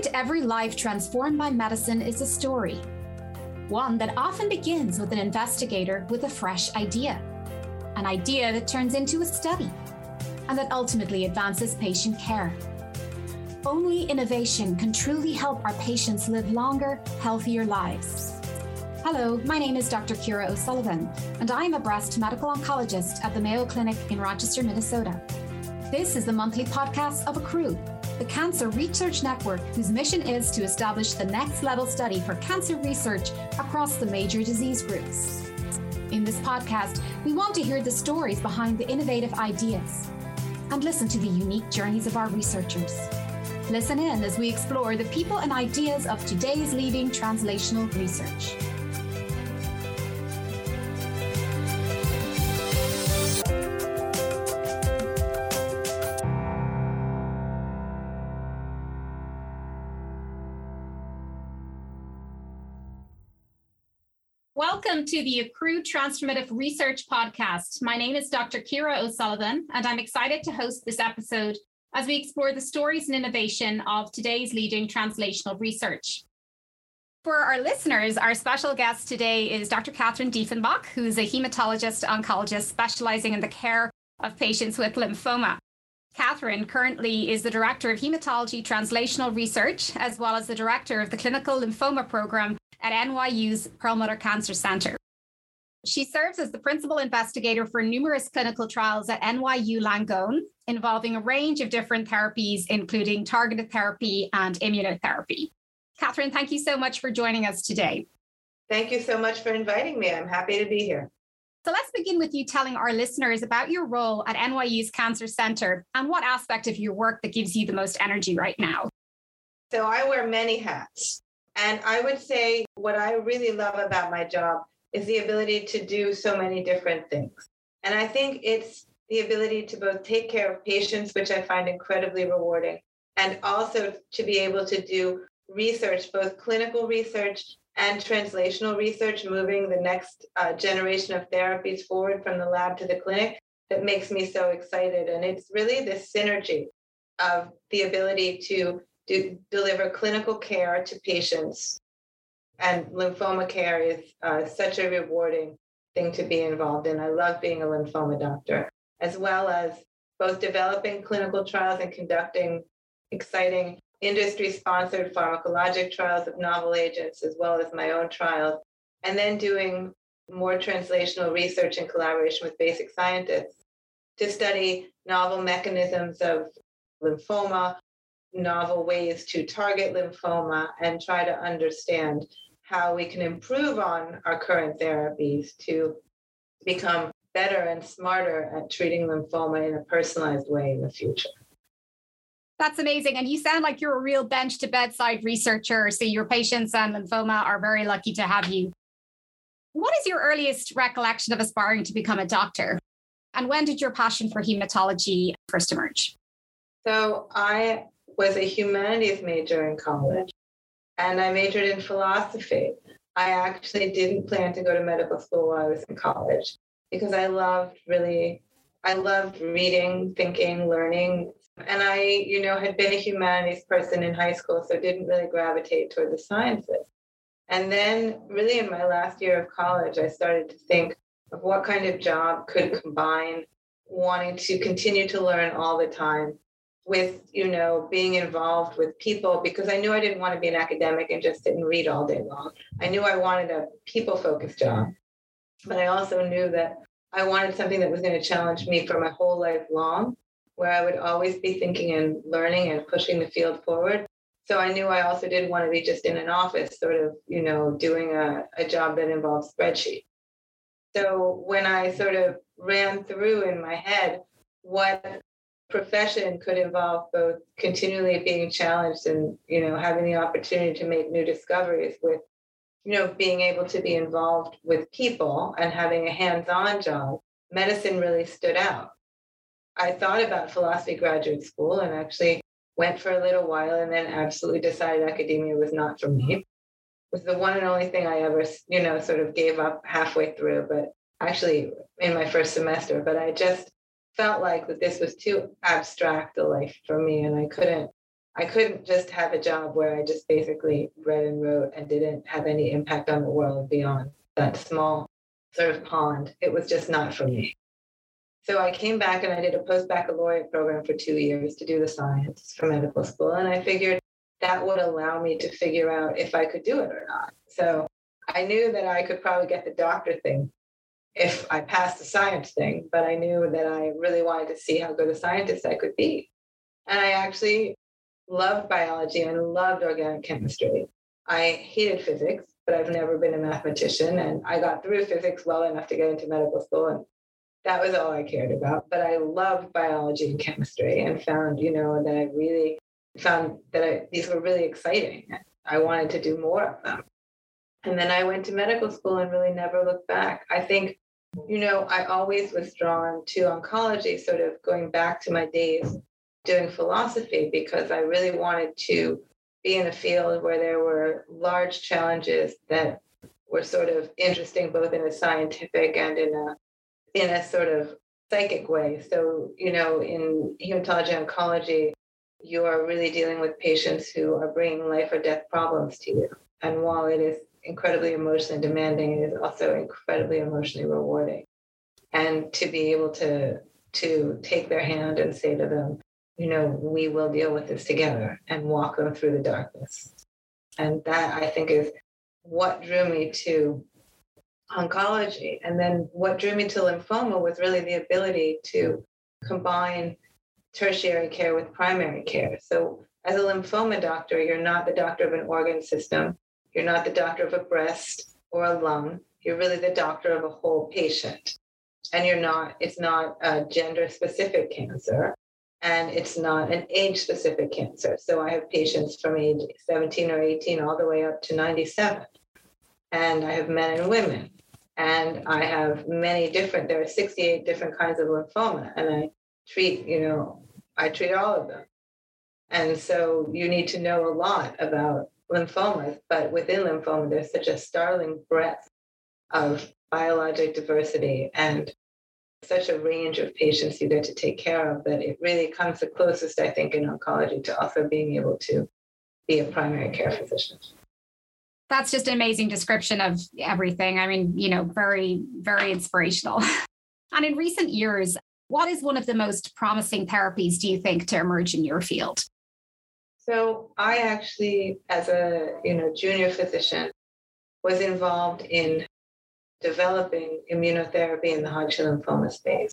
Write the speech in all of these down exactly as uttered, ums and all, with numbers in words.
Behind every life transformed by medicine is a story, one that often begins with an investigator with a fresh idea, an idea that turns into a study, and that ultimately advances patient care. Only innovation can truly help our patients live longer, healthier lives. Hello, my name is Doctor Ciara O'Sullivan, and I am a breast medical oncologist at the Mayo Clinic in Rochester, Minnesota. This is the monthly podcast of ACRU, the Cancer Research Network, whose mission is to establish the next level study for cancer research across the major disease groups. In this podcast, we want to hear the stories behind the innovative ideas and listen to the unique journeys of our researchers. Listen in as we explore the people and ideas of today's leading translational research. Welcome to the ACRU Transformative Research Podcast. My name is Doctor Ciara O'Sullivan, and I'm excited to host this episode as we explore the stories and innovation of today's leading translational research. For our listeners, our special guest today is Doctor Kathryn Diefenbach, who's a hematologist oncologist specializing in the care of patients with lymphoma. Kathryn currently is the Director of Hematology Translational Research, as well as the Director of the Clinical Lymphoma Program at N Y U's Perlmutter Cancer Center. She serves as the principal investigator for numerous clinical trials at N Y U Langone, involving a range of different therapies, including targeted therapy and immunotherapy. Kathryn, thank you so much for joining us today. Thank you so much for inviting me. I'm happy to be here. So let's begin with you telling our listeners about your role at N Y U's Cancer Center and what aspect of your work that gives you the most energy right now. So I wear many hats. And I would say what I really love about my job is the ability to do so many different things. And I think it's the ability to both take care of patients, which I find incredibly rewarding, and also to be able to do research, both clinical research and translational research, moving the next uh, generation of therapies forward from the lab to the clinic, that makes me so excited. And it's really the synergy of the ability to do, deliver clinical care to patients. And lymphoma care is uh, such a rewarding thing to be involved in. I love being a lymphoma doctor, as well as both developing clinical trials and conducting exciting industry-sponsored pharmacologic trials of novel agents, as well as my own trials, and then doing more translational research in collaboration with basic scientists to study novel mechanisms of lymphoma, novel ways to target lymphoma, and try to understand how we can improve on our current therapies to become better and smarter at treating lymphoma in a personalized way in the future. That's amazing. And you sound like you're a real bench to bedside researcher. So your patients and lymphoma are very lucky to have you. What is your earliest recollection of aspiring to become a doctor? And when did your passion for hematology first emerge? So I was a humanities major in college, and I majored in philosophy. I actually didn't plan to go to medical school while I was in college because I loved really, I loved reading, thinking, learning. And I, you know, had been a humanities person in high school, so didn't really gravitate toward the sciences. And then really in my last year of college, I started to think of what kind of job could combine wanting to continue to learn all the time with, you know, being involved with people, because I knew I didn't want to be an academic and just sit and read all day long. I knew I wanted a people-focused job, but I also knew that I wanted something that was going to challenge me for my whole life long, where I would always be thinking and learning and pushing the field forward. So I knew I also didn't want to be just in an office, sort of, you know, doing a, a job that involves spreadsheets. So when I sort of ran through in my head what profession could involve both continually being challenged and, you know, having the opportunity to make new discoveries with, you know, being able to be involved with people and having a hands-on job, medicine really stood out. I thought about philosophy graduate school and actually went for a little while and then absolutely decided academia was not for me. It was the one and only thing I ever, you know, sort of gave up halfway through, but actually in my first semester, but I just felt like that this was too abstract a life for me and I couldn't I couldn't just have a job where I just basically read and wrote and didn't have any impact on the world beyond that small sort of pond. It was just not for me. So I came back and I did a post-baccalaureate program for two years to do the science for medical school. And I figured that would allow me to figure out if I could do it or not. So I knew that I could probably get the doctor thing if I passed the science thing, but I knew that I really wanted to see how good a scientist I could be. And I actually loved biology and loved organic chemistry. I hated physics, but I've never been a mathematician. And I got through physics well enough to get into medical school. And that was all I cared about. But I loved biology and chemistry and found, you know, that I really found that I, these were really exciting. I wanted to do more of them. And then I went to medical school and really never looked back. I think, you know, I always was drawn to oncology, sort of going back to my days doing philosophy, because I really wanted to be in a field where there were large challenges that were sort of interesting, both in a scientific and in a in a sort of psychic way. So, you know, in hematology oncology, you are really dealing with patients who are bringing life or death problems to you. And while it is incredibly emotionally demanding, it is also incredibly emotionally rewarding. And to be able to to take their hand and say to them, you know, we will deal with this together, and walk them through the darkness. And that, I think, is what drew me to oncology. And then what drew me to lymphoma was really the ability to combine tertiary care with primary care. So as a lymphoma doctor, you're not the doctor of an organ system. You're not the doctor of a breast or a lung. You're really the doctor of a whole patient. And you're not, it's not a gender specific cancer. And it's not an age-specific cancer. So I have patients from age seventeen or eighteen all the way up to ninety-seven. And I have men and women. And I have many different, there are sixty-eight different kinds of lymphoma. And I treat, you know, I treat all of them. And so you need to know a lot about lymphomas. But within lymphoma, there's such a startling breadth of biologic diversity and such a range of patients you get to take care of that it really comes the closest, I think, in oncology to also being able to be a primary care physician. That's just an amazing description of everything. I mean, you know, very, very inspirational. And in recent years, what is one of the most promising therapies, do you think, to emerge in your field? So I actually, as a, you know, junior physician, was involved in developing immunotherapy in the Hodgkin lymphoma space.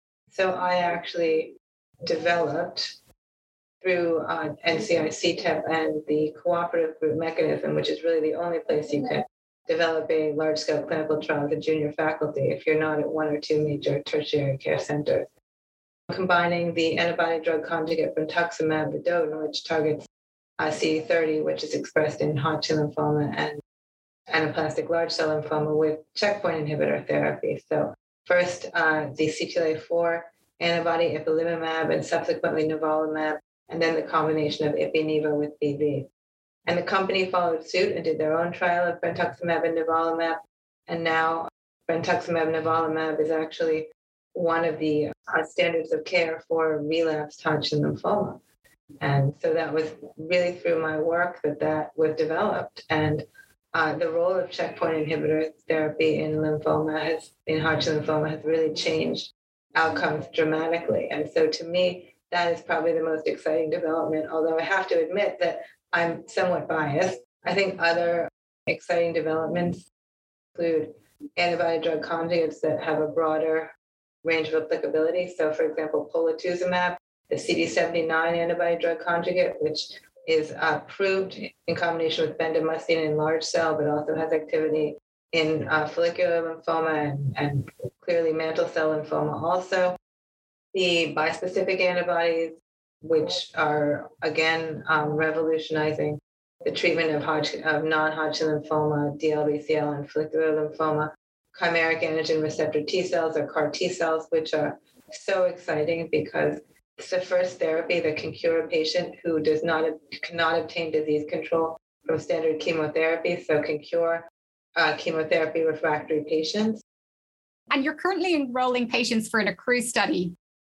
So I actually developed through uh, N C I C T E P and the cooperative group mechanism, which is really the only place you can develop a large-scale clinical trial as a junior faculty if you're not at one or two major tertiary care centers. Combining the antibody-drug conjugate brentuximab vedotin, which targets uh, C D thirty, which is expressed in Hodgkin lymphoma and anaplastic large cell lymphoma, with checkpoint inhibitor therapy. So first, uh, the C T L A four antibody ipilimumab and subsequently nivolumab, and then the combination of ipi-nivo with B V. And the company followed suit and did their own trial of brentuximab and nivolumab. And now brentuximab nivolumab is actually one of the uh, standards of care for relapsed Hodgkin lymphoma. And so that was really through my work that that was developed. And Uh, the role of checkpoint inhibitor therapy in lymphoma has, in Hodgkin lymphoma, has really changed outcomes dramatically. And so to me, that is probably the most exciting development, although I have to admit that I'm somewhat biased. I think other exciting developments include antibody-drug conjugates that have a broader range of applicability. So for example, polatuzumab, the C D seventy-nine antibody-drug conjugate, which is approved in combination with bendamustine in large cell, but also has activity in uh, follicular lymphoma and, and clearly mantle cell lymphoma also. The bispecific antibodies, which are, again, um, revolutionizing the treatment of, Hodgkin, of non-Hodgkin lymphoma, D L B C L, and follicular lymphoma. Chimeric antigen receptor T cells, or CAR T cells, which are so exciting because it's the first therapy that can cure a patient who does not cannot obtain disease control from standard chemotherapy, so can cure uh, chemotherapy refractory patients. And you're currently enrolling patients for an ACCRUE study.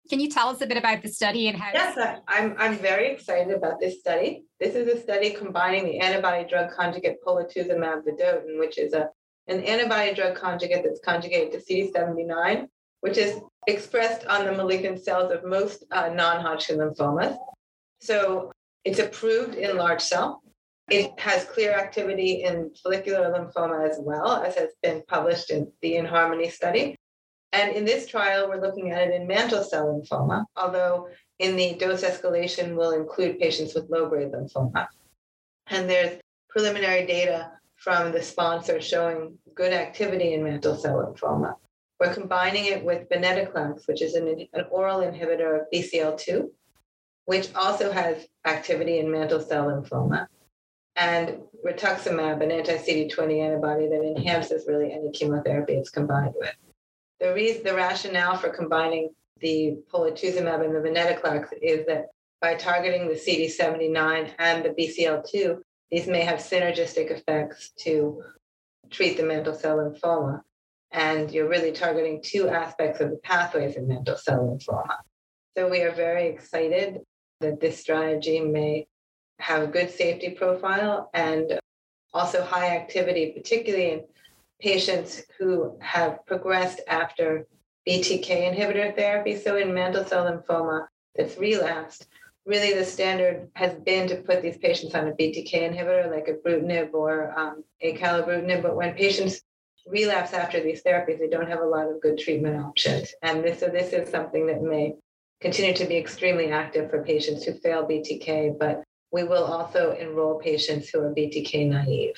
Can you tell us a bit about the study and how? Yes, I'm, I'm very excited about this study. This is a study combining the antibody drug conjugate polatuzumab vedotin, which is a, an antibody drug conjugate that's conjugated to C D seventy-nine, which is expressed on the malignant cells of most uh, non-Hodgkin lymphomas. So it's approved in large cell. It has clear activity in follicular lymphoma as well, as has been published in the InHarmony study. And in this trial, we're looking at it in mantle cell lymphoma, although in the dose escalation, we'll include patients with low-grade lymphoma. And there's preliminary data from the sponsor showing good activity in mantle cell lymphoma. We're combining it with venetoclax, which is an, an oral inhibitor of B C L two, which also has activity in mantle cell lymphoma, and rituximab, an anti-C D twenty antibody that enhances really any chemotherapy it's combined with. The reason, the rationale for combining the polatuzumab and the venetoclax is that by targeting the C D seventy-nine and the B C L two, these may have synergistic effects to treat the mantle cell lymphoma. And you're really targeting two aspects of the pathways in mantle cell lymphoma. So we are very excited that this strategy may have a good safety profile and also high activity, particularly in patients who have progressed after B T K inhibitor therapy. So in mantle cell lymphoma that's relapsed, really the standard has been to put these patients on a B T K inhibitor like ibrutinib or um, acalabrutinib. But when patients relapse after these therapies, they don't have a lot of good treatment options. And this, so this is something that may continue to be extremely active for patients who fail B T K, but we will also enroll patients who are B T K naive.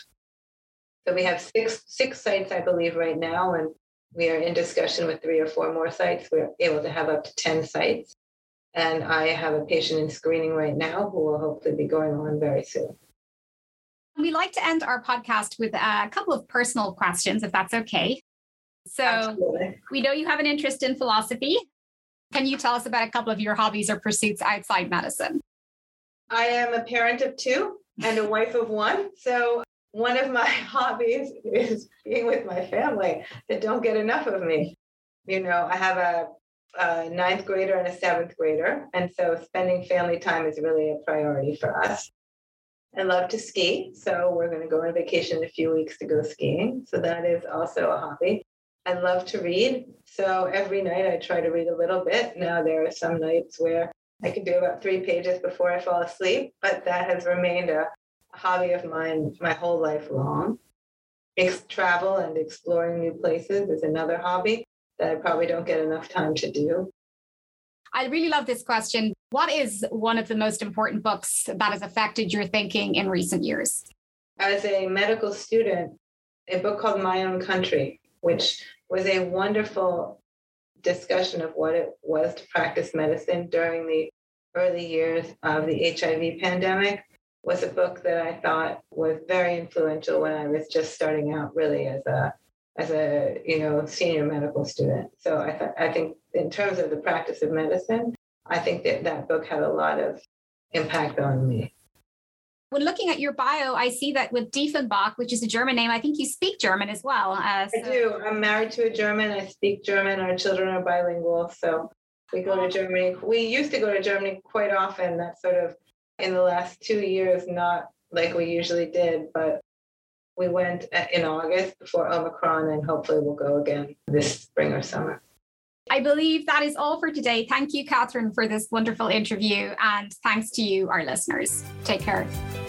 So we have six, six sites, I believe, right now, and we are in discussion with three or four more sites. We're able to have up to ten sites. And I have a patient in screening right now who will hopefully be going on very soon. We like to end our podcast with a couple of personal questions, if that's okay. So Absolutely. We know you have an interest in philosophy. Can you tell us about a couple of your hobbies or pursuits outside medicine? I am a parent of two and a wife of one. So one of my hobbies is being with my family that don't get enough of me. You know, I have a, a ninth grader and a seventh grader. And so spending family time is really a priority for us. I love to ski, so we're going to go on vacation in a few weeks to go skiing. So that is also a hobby. I love to read, so every night I try to read a little bit. Now there are some nights where I can do about three pages before I fall asleep, but that has remained a, a hobby of mine my whole life long. Ex- travel and exploring new places is another hobby that I probably don't get enough time to do. I really love this question. What is one of the most important books that has affected your thinking in recent years? As a medical student, a book called My Own Country, which was a wonderful discussion of what it was to practice medicine during the early years of the H I V pandemic, was a book that I thought was very influential when I was just starting out really as a as a you know senior medical student. So I th- I think in terms of the practice of medicine, I think that that book had a lot of impact on me. When looking at your bio, I see that with Diefenbach, which is a German name, I think you speak German as well. Uh, so. I do. I'm married to a German. I speak German. Our children are bilingual. So we go to Germany. We used to go to Germany quite often. That's sort of in the last two years, not like we usually did, but we went in August before Omicron, and hopefully we'll go again this spring or summer. I believe that is all for today. Thank you, Catherine, for this wonderful interview, and thanks to you, our listeners. Take care.